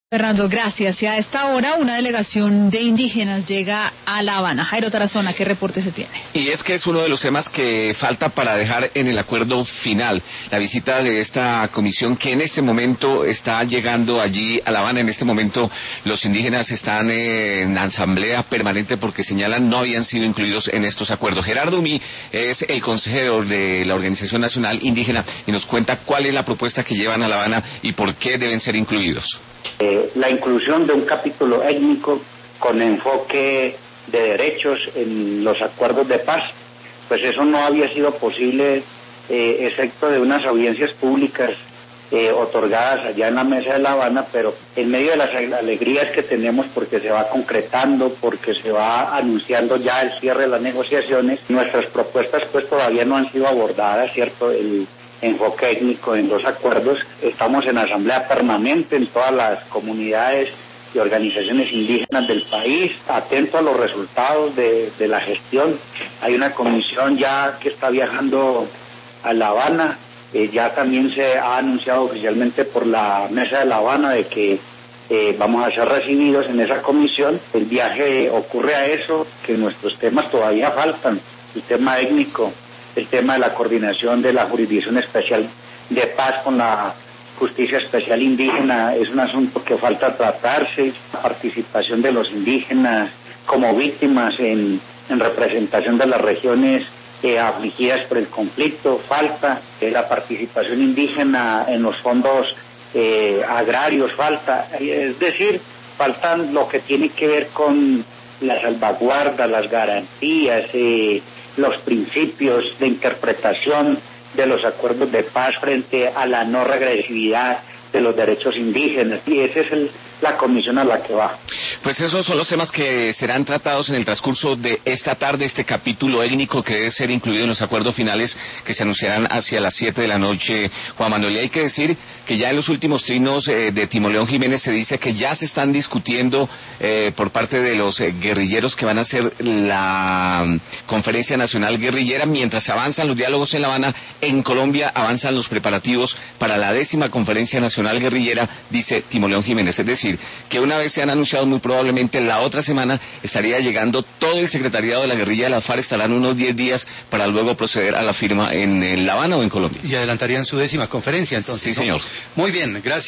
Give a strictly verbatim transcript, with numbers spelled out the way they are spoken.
Fernando, gracias. Y a esta hora una delegación de indígenas llega a La Habana. Jairo Tarazona, ¿qué reporte se tiene? Y es que es uno de los temas que falta para dejar en el acuerdo final. La visita de esta comisión que en este momento está llegando allí a La Habana. En este momento los indígenas están en asamblea permanente porque señalan no habían sido incluidos en estos acuerdos. Gerardo Umi es el consejero de la Organización Nacional Indígena y nos cuenta cuál es la propuesta que llevan a La Habana y por qué deben ser incluidos. Eh, la inclusión de un capítulo étnico con enfoque de derechos en los acuerdos de paz, pues eso no había sido posible eh, excepto de unas audiencias públicas eh, otorgadas allá en la Mesa de La Habana, pero en medio de las alegrías que tenemos porque se va concretando, porque se va anunciando ya el cierre de las negociaciones, nuestras propuestas pues todavía no han sido abordadas, ¿cierto? El enfoque étnico en los acuerdos. Estamos en asamblea permanente en todas las comunidades y organizaciones indígenas del país, atento a los resultados de, de la gestión. Hay una comisión ya que está viajando a La Habana, eh, ya también se ha anunciado oficialmente por la Mesa de La Habana de que eh, vamos a ser recibidos en esa comisión. El viaje ocurre a eso, que nuestros temas todavía faltan, el tema étnico, el tema de la coordinación de la Jurisdicción Especial de Paz con la Justicia Especial Indígena es un asunto que falta tratarse, la participación de los indígenas como víctimas en, en representación de las regiones eh, afligidas por el conflicto, falta eh, la participación indígena en los fondos eh, agrarios, falta, es decir, faltan lo que tiene que ver con la salvaguarda, las garantías, eh, los principios de interpretación de los acuerdos de paz frente a la no regresividad de los derechos indígenas, y esa es el, la comisión a la que va. Pues esos son los temas que serán tratados en el transcurso de esta tarde, este capítulo étnico que debe ser incluido en los acuerdos finales que se anunciarán hacia las siete de la noche, Juan Manuel. Y hay que decir que ya en los últimos trinos eh, de Timoleón Jiménez se dice que ya se están discutiendo eh, por parte de los eh, guerrilleros que van a hacer la um, Conferencia Nacional Guerrillera. Mientras avanzan los diálogos en La Habana, en Colombia avanzan los preparativos para la décima Conferencia Nacional Guerrillera, dice Timoleón Jiménez. Es decir, que una vez se han anunciado muy probablemente la otra semana estaría llegando todo el secretariado de la guerrilla de las FARC, estarán unos diez días para luego proceder a la firma en, en La Habana o en Colombia. Y adelantarían su décima conferencia entonces. Sí, señor. ¿No? Muy bien, gracias.